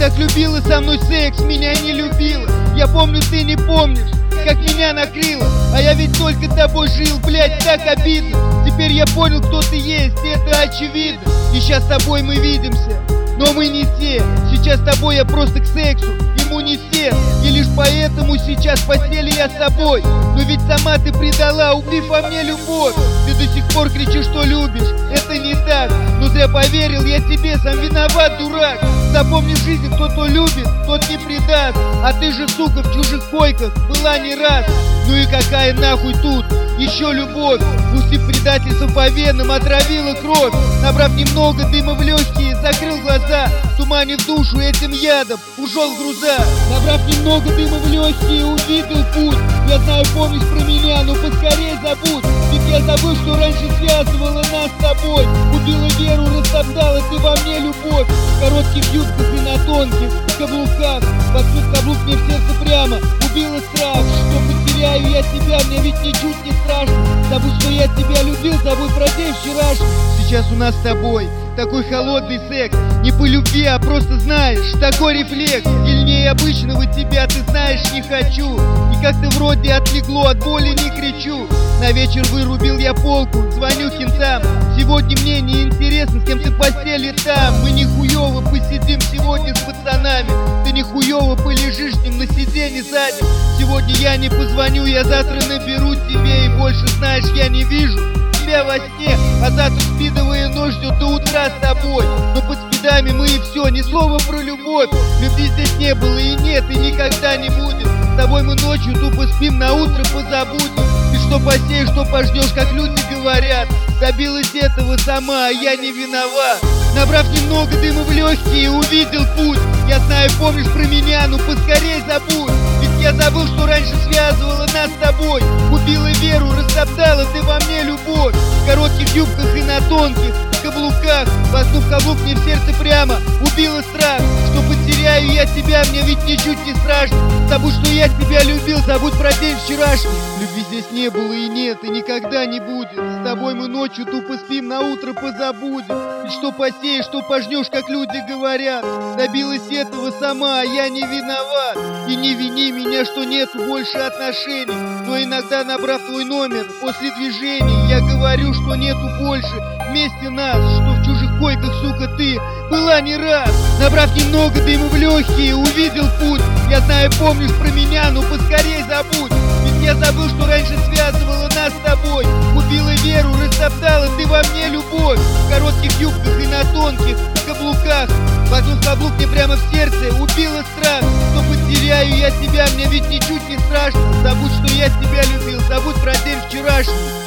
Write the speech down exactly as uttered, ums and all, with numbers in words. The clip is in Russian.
как любила со мной секс, меня не любила. Я помню, ты не помнишь, как меня накрыло. А я ведь только тобой жил, блять, так обидно. Теперь я понял, кто ты есть, это очевидно. И сейчас с тобой мы видимся, но мы не те. Сейчас с тобой я просто к сексу иммунитет. И лишь поэтому сейчас в постели я с тобой. Но ведь сама ты предала, убив во мне любовь. Ты до сих пор кричишь, что любишь, это не так. Но зря поверил я тебе, сам виноват, дурак. Запомни в жизни, кто то любит, тот не предаст. А ты же, сука, в чужих койках была не раз. Ну и какая нахуй тут еще любовь? Пустив предательство по венам, отравила кровь. Набрав немного дыма в легкие, закрыл глаза. Туманив душу этим ядом, ушел в груза. Набрав немного дыма в легкие, увидел путь. Я знаю, помнишь про меня, но поскорей забудь. Ведь я забыл, что раньше связывало нас с тобой. Убила веру, растоптала ты во мне любовь. В коротких юбках и на тонких каблуках. Воткнув каблук мне в сердце прямо, убила страх, что потеряю я тебя, мне ведь ничуть не страшно. Забудь, что я тебя любил, забудь про день вчерашний. Сейчас у нас с тобой такой холодный секс. Не по любви, а просто знаешь, такой рефлекс. Сильнее обычного тебя, ты знаешь, не хочу. И как-то вроде отлегло, от боли не кричу. На вечер вырубил я полку, звоню кентам. Сегодня мне не интересно, с кем ты в постели там. Мы нихуёво посидим сегодня с пацанами. Ты нихуёво полежишь с ним на сиденье заднем. Сегодня я не позвоню, я завтра наберу тебе. И больше знаешь, я не вижу тебя во сне. А завтра спидовая ночь ждет до утра с тобой. Но под спидами мы и все, ни слова про любовь. Любви здесь не было и нет, и никогда не будет. С тобой мы ночью тупо спим, на утро позабудем. Ты что посеешь, что пожнешь, как люди говорят. Добилась этого сама, а я не виноват. Набрав немного дыма в легкие, увидел путь. Я знаю, помнишь про меня, ну поскорей забудь. Ведь я забыл, что раньше связывало нас с тобой. Убила веру, растоптала ты во мне любовь. В коротких юбках и на тонких каблуках. Воткнув каблук мне в сердце прямо, убила страх, что потеряю я тебя, мне ведь ничуть не страшно. Забудь, что я тебя любил, забудь про день вчерашний. Любви здесь не было и нет, и никогда не будет. С тобой мы ночью тупо спим, на утро позабудем. И что посеешь, что пожнешь, как люди говорят. Добилась этого сама, а я не виноват. И не вини меня, что нету больше отношений. Но иногда, набрав твой номер после движений, я говорю, что нету больше вместе нас. Что в чужих койках, сука, ты была не раз. Набрав немного дыма в легкие, увидел путь. Я знаю, помнишь про меня, ну поскорей забудь. Ведь я забыл, что раньше связывало нас с тобой. Убила веру, растоптала ты во мне любовь. В коротких юбках и на тонких каблуках. Воткнув каблук мне прямо в сердце, убила страх, что потеряю я тебя, мне ведь ничуть не страшно. Забудь, что я тебя любил, забудь про день вчерашний.